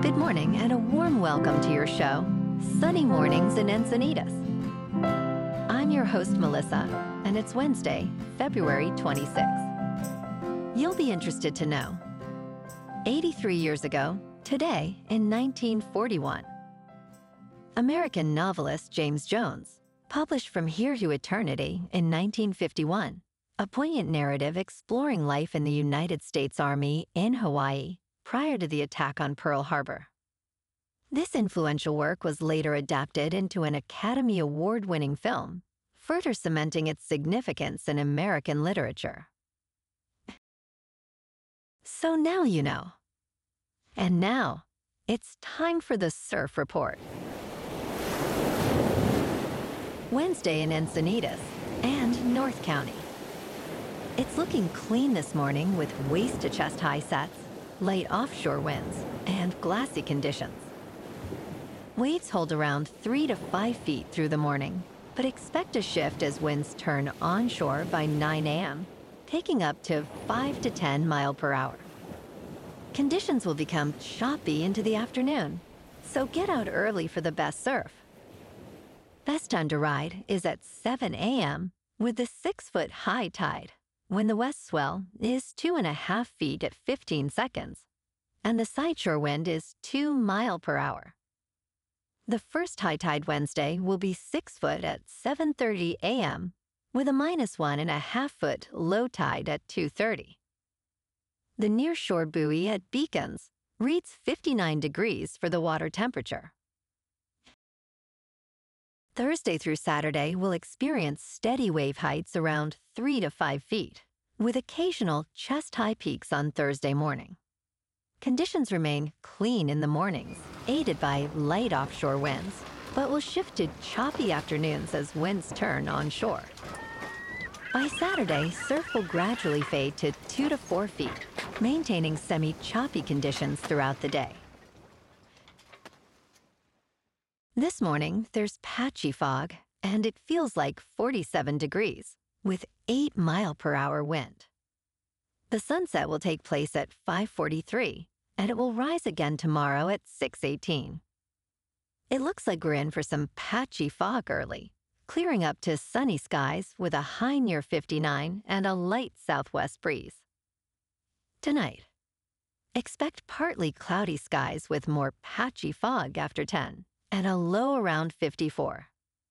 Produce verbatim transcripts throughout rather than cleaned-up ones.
Good morning and a warm welcome to your show, Sunny Mornings in Encinitas. I'm your host, Melissa, and it's Wednesday, February twenty-sixth. You'll be interested to know, eighty-three years ago, today in nineteen forty-one, American novelist James Jones published From Here to Eternity in nineteen fifty-one, a poignant narrative exploring life in the United States Army in Hawaii prior to the attack on Pearl Harbor. This influential work was later adapted into an Academy Award-winning film, further cementing its significance in American literature. So now you know. And now, it's time for the Surf Report. Wednesday in Encinitas and North County. It's looking clean this morning with waist-to-chest high sets, light offshore winds, and glassy conditions. Waves hold around three to five feet through the morning, but expect a shift as winds turn onshore by nine a m, taking up to five to ten mile per hour. Conditions will become choppy into the afternoon, so get out early for the best surf. Best time to ride is at seven a m with the six-foot high tide, when the west swell is two and a half feet at fifteen seconds, and the sideshore wind is two mile per hour. The first high tide Wednesday will be six foot at seven thirty a m with a minus one and a half foot low tide at two thirty. The nearshore buoy at Beacons reads fifty-nine degrees for the water temperature. Thursday through Saturday will experience steady wave heights around three to five feet, with occasional chest-high peaks on Thursday morning. Conditions remain clean in the mornings, aided by light offshore winds, but will shift to choppy afternoons as winds turn onshore. By Saturday, surf will gradually fade to two to four feet, maintaining semi-choppy conditions throughout the day. This morning, there's patchy fog, and it feels like forty-seven degrees, with eight mile per hour wind. The sunset will take place at five forty-three, and it will rise again tomorrow at six eighteen. It looks like we're in for some patchy fog early, clearing up to sunny skies with a high near fifty-nine and a light southwest breeze. Tonight, expect partly cloudy skies with more patchy fog after ten, and a low around fifty-four.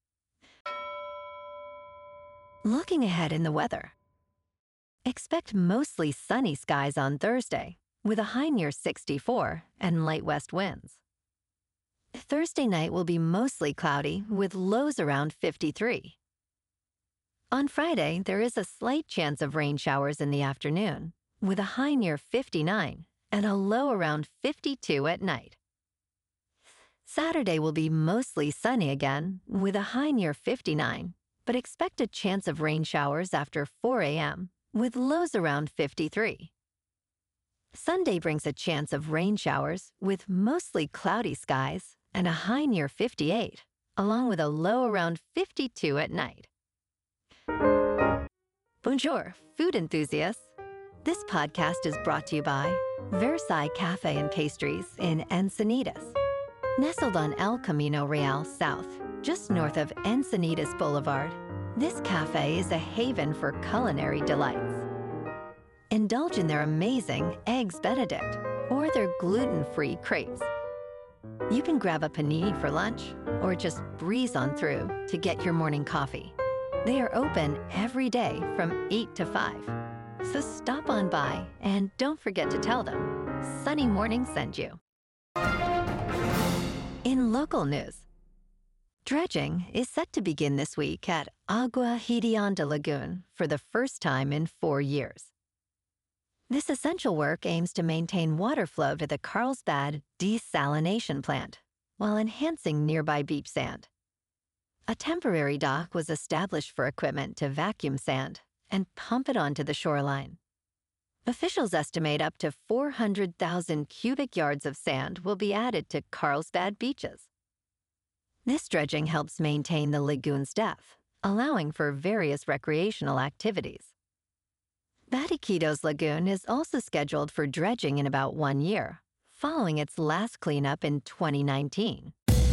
Looking ahead in the weather. Expect mostly sunny skies on Thursday, with a high near sixty-four and light west winds. Thursday night will be mostly cloudy, with lows around fifty-three. On Friday, there is a slight chance of rain showers in the afternoon, with a high near fifty-nine and a low around fifty-two at night. Saturday will be mostly sunny again, with a high near fifty-nine, but expect a chance of rain showers after four a m, with lows around fifty-three. Sunday brings a chance of rain showers, with mostly cloudy skies and a high near fifty-eight, along with a low around fifty-two at night. Bonjour, food enthusiasts. This podcast is brought to you by Versailles Cafe and Pastries in Encinitas. Nestled on El Camino Real South, just north of Encinitas Boulevard, this cafe is a haven for culinary delights. Indulge in their amazing Eggs Benedict or their gluten-free crepes. You can grab a panini for lunch or just breeze on through to get your morning coffee. They are open every day from eight to five. So stop on by and don't forget to tell them Sunny Morning sent you. In local news, dredging is set to begin this week at Agua Hedionda Lagoon for the first time in four years. This essential work aims to maintain water flow to the Carlsbad desalination plant while enhancing nearby beach sand. A temporary dock was established for equipment to vacuum sand and pump it onto the shoreline. Officials estimate up to four hundred thousand cubic yards of sand will be added to Carlsbad beaches. This dredging helps maintain the lagoon's depth, allowing for various recreational activities. Batiquitos Lagoon is also scheduled for dredging in about one year, following its last cleanup in twenty nineteen.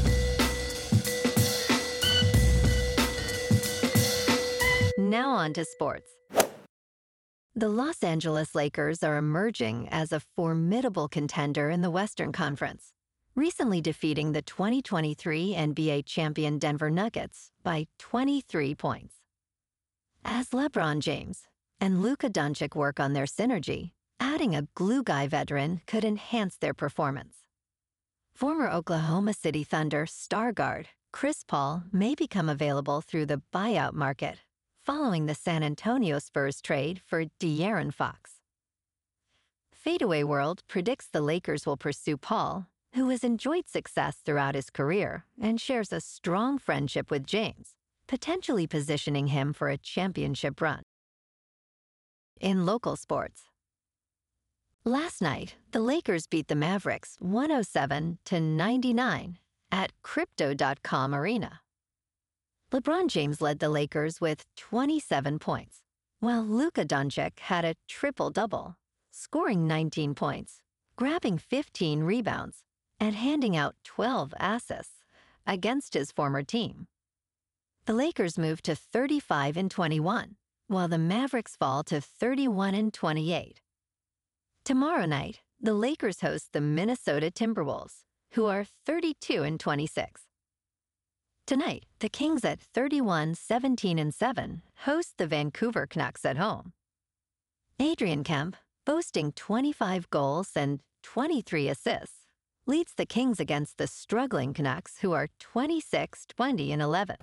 Now on to sports. The Los Angeles Lakers are emerging as a formidable contender in the Western Conference, recently defeating the twenty twenty-three N B A champion Denver Nuggets by twenty-three points. As LeBron James and Luka Doncic work on their synergy, adding a glue guy veteran could enhance their performance. Former Oklahoma City Thunder star guard Chris Paul may become available through the buyout market, following the San Antonio Spurs trade for De'Aaron Fox. Fadeaway World predicts the Lakers will pursue Paul, who has enjoyed success throughout his career and shares a strong friendship with James, potentially positioning him for a championship run. In local sports, last night, the Lakers beat the Mavericks one oh seven to ninety-nine at Crypto dot com Arena. LeBron James led the Lakers with twenty-seven points, while Luka Doncic had a triple-double, scoring nineteen points, grabbing fifteen rebounds, and handing out twelve assists against his former team. The Lakers moved to thirty-five and twenty-one, while the Mavericks fall to thirty-one and twenty-eight. Tomorrow night, the Lakers host the Minnesota Timberwolves, who are thirty-two and twenty-six. Tonight, the Kings at thirty-one, seventeen, and seven host the Vancouver Canucks at home. Adrian Kemp, boasting twenty-five goals and twenty-three assists, leads the Kings against the struggling Canucks, who are twenty-six, twenty, and eleven.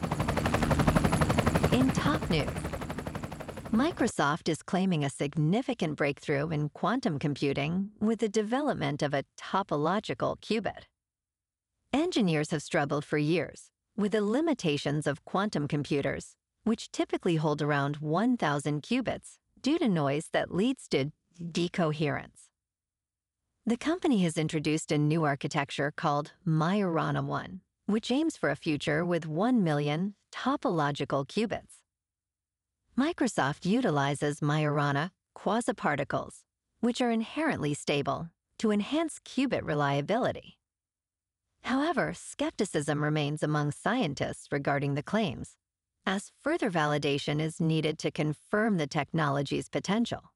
In top news, Microsoft is claiming a significant breakthrough in quantum computing with the development of a topological qubit. Engineers have struggled for years with the limitations of quantum computers, which typically hold around one thousand qubits due to noise that leads to decoherence. The company has introduced a new architecture called Majorana one, which aims for a future with one million topological qubits. Microsoft utilizes Majorana quasiparticles, which are inherently stable, to enhance qubit reliability. However, skepticism remains among scientists regarding the claims, as further validation is needed to confirm the technology's potential.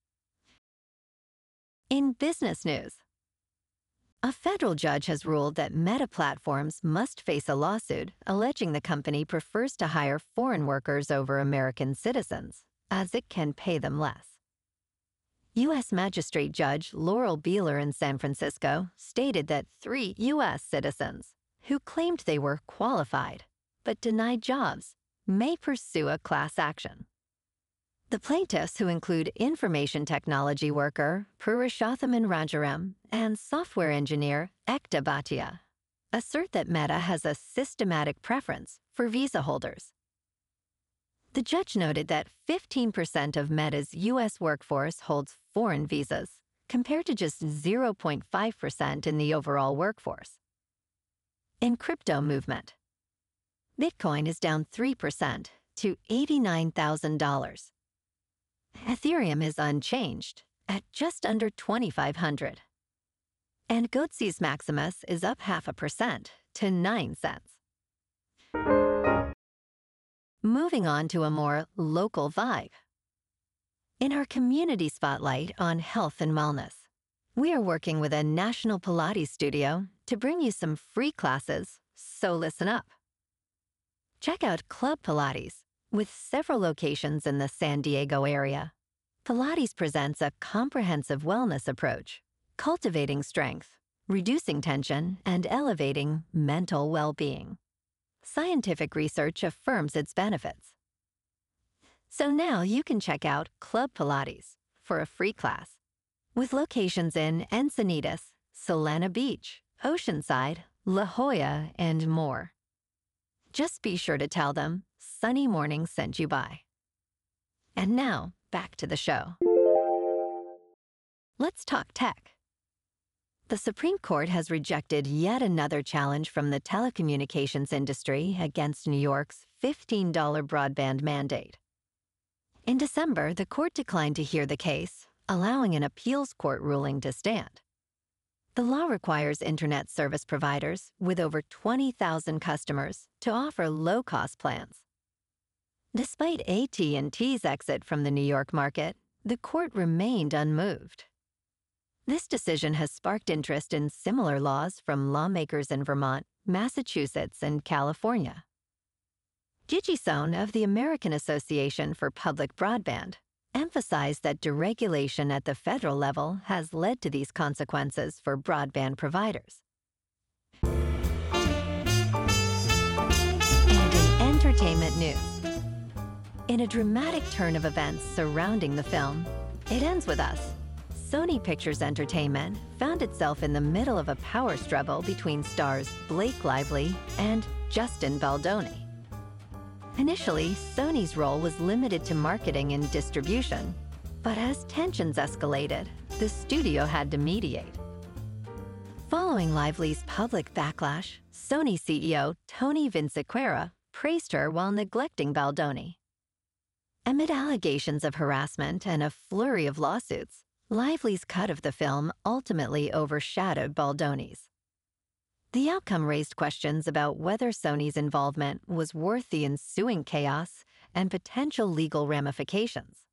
In business news, a federal judge has ruled that Meta Platforms must face a lawsuit alleging the company prefers to hire foreign workers over American citizens, as it can pay them less. U S Magistrate Judge Laurel Beeler in San Francisco stated that three U S citizens who claimed they were qualified but denied jobs may pursue a class action. The plaintiffs, who include information technology worker Purushothaman Rajaram and software engineer Ekta Bhatia, assert that Meta has a systematic preference for visa holders. The judge noted that fifteen percent of Meta's U S workforce holds foreign visas, compared to just zero point five percent in the overall workforce. In crypto movement, Bitcoin is down three percent to eighty-nine thousand dollars. Ethereum is unchanged at just under twenty-five hundred dollars. And Goatsees Maximus is up half a percent to nine cents. Moving on to a more local vibe. In our community spotlight on health and wellness, we are working with a national Pilates studio to bring you some free classes, so listen up. Check out Club Pilates, with several locations in the San Diego area. Pilates presents a comprehensive wellness approach, cultivating strength, reducing tension, and elevating mental well-being. Scientific research affirms its benefits. So now you can check out Club Pilates for a free class, with locations in Encinitas, Solana Beach, Oceanside, La Jolla, and more. Just be sure to tell them Sunny Morning sent you by. And now, back to the show. Let's talk tech. The Supreme Court has rejected yet another challenge from the telecommunications industry against New York's fifteen dollar broadband mandate. In December, the court declined to hear the case, allowing an appeals court ruling to stand. The law requires internet service providers with over twenty thousand customers to offer low-cost plans. Despite A T and T's exit from the New York market, the court remained unmoved. This decision has sparked interest in similar laws from lawmakers in Vermont, Massachusetts, and California. Gigi Sohn of the American Association for Public Broadband emphasized that deregulation at the federal level has led to these consequences for broadband providers. And in entertainment news, in a dramatic turn of events surrounding the film, it ends with us. Sony Pictures Entertainment found itself in the middle of a power struggle between stars Blake Lively and Justin Baldoni. Initially, Sony's role was limited to marketing and distribution, but as tensions escalated, the studio had to mediate. Following Lively's public backlash, Sony C E O Tony Vinciquerra praised her while neglecting Baldoni. Amid allegations of harassment and a flurry of lawsuits, Lively's cut of the film ultimately overshadowed Baldoni's. The outcome raised questions about whether Sony's involvement was worth the ensuing chaos and potential legal ramifications.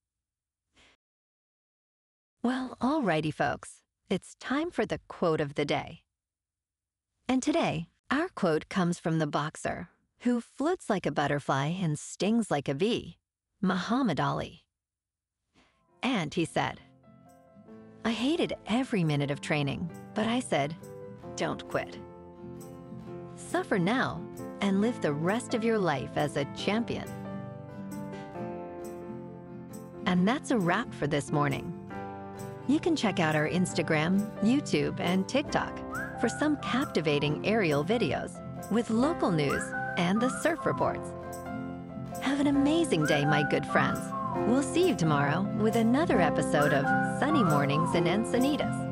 Well, alrighty, folks, it's time for the quote of the day. And today, our quote comes from the boxer who floats like a butterfly and stings like a bee, Muhammad Ali. And he said, "I hated every minute of training, but I said, don't quit. Suffer now and live the rest of your life as a champion." And that's a wrap for this morning. You can check out our Instagram, YouTube, and TikTok for some captivating aerial videos with local news and the surf reports. Have an amazing day, my good friends. We'll see you tomorrow with another episode of Sunny Mornings in Encinitas.